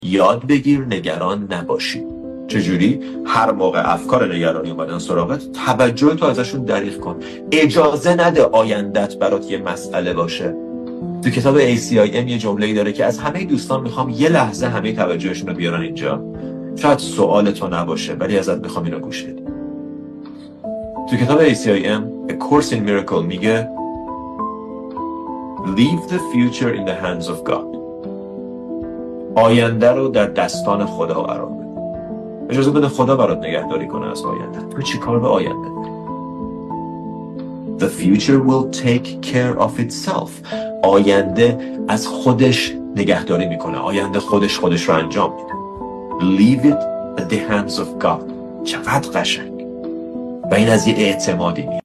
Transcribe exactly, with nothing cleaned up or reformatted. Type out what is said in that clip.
یاد بگیر نگران نباشی. چجوری؟ هر موقع افکار نگرانی اومدن سراغت، توجه تو ازشون دریغ کن. اجازه نده آیندت برات یه مسئله باشه. تو کتاب ای سی آی ام یه جمله‌ای داره که از همه دوستان میخوام یه لحظه همه توجهشون رو بیارن اینجا. شاید سوال تو نباشه ولی ازت میخوام اینو گوش بدی. تو کتاب ای سی آی ام A Course in Miracle میگه Leave the future in the hands of God. آینده رو در دستان خدا قرار بده. اجازه بده خدا برات نگهداری کنه از آینده. تو چی کار به آینده؟ The future will take care of itself. آینده از خودش نگهداری میکنه. آینده خودش خودش رو انجام میده. Leave it at the hands of God. چقدر قشنگ. و این از یه اعتمادی میاد.